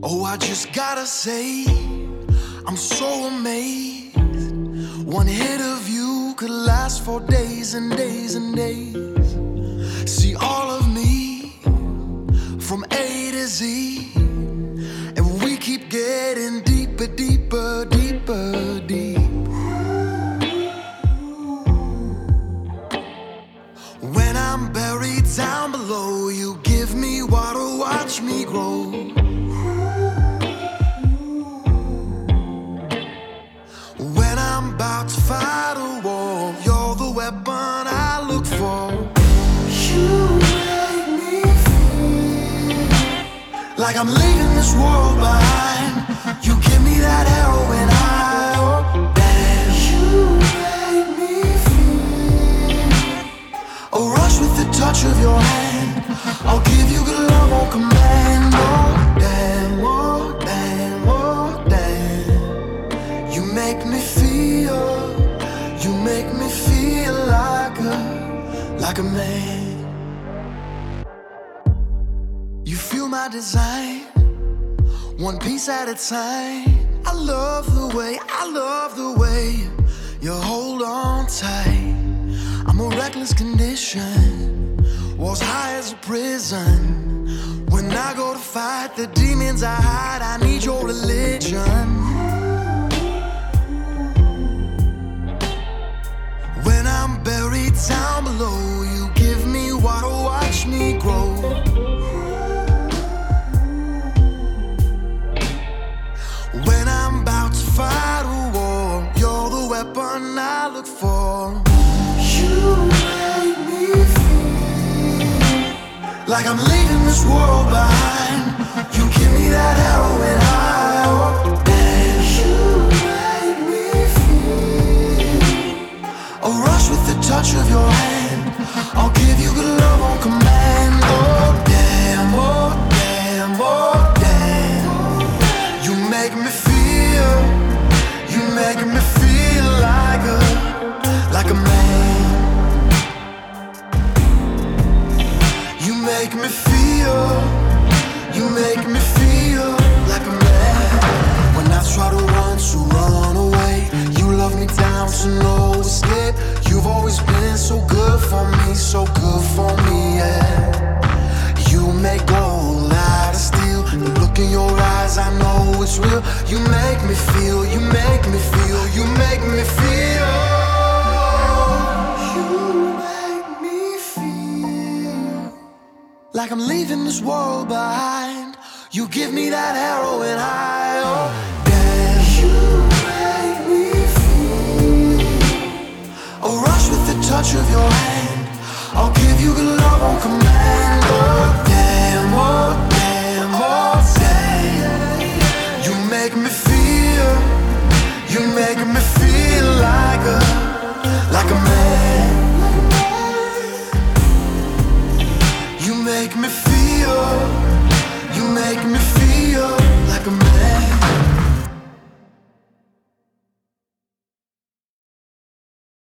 Oh, I just gotta say, I'm so amazed. One hit of you could last for days and days and days. See all of me from A to Z, and we keep getting deeper, deeper, deeper, deep. When I'm buried down below, you give me water, watch me grow. When I'm about to fight a war, you're the weapon I look for. You make me feel like I'm leaving this world behind. You give me that heroin high, oh damn. You make me feel a rush with the touch of your hand. I'll give you good love on command, oh damn, oh damn, oh damn. You make me feel like a man. You feel my design, one piece at a time. I love the way you hold on tight. I'm a reckless condition, walls high as a prison. When I go to fight the demons I hide, I need your religion. When I'm buried down below, you give me water, watch me grow. When I'm about to fight a war, you're the weapon I look for. You make me feel like I'm leaving this world behind. You give me that heroin high, oh damn. You make me feel a rush with the touch of your hand. I'll give you good love on command, oh damn, oh damn, oh damn. You make me feel like a man. You make me feel like a man. When I try to run away, you love me down to no escape. You've always been so good for me, yeah. You make gold out of steel. The look in your eyes, I know it's real. You make me feel like I'm leaving this world behind. You give me that heroin high, oh damn. You make me feel a rush with the touch of your hand. I'll give you good love on command, oh damn, oh damn, oh damn. You make me feel like a man. You make me feel like a man.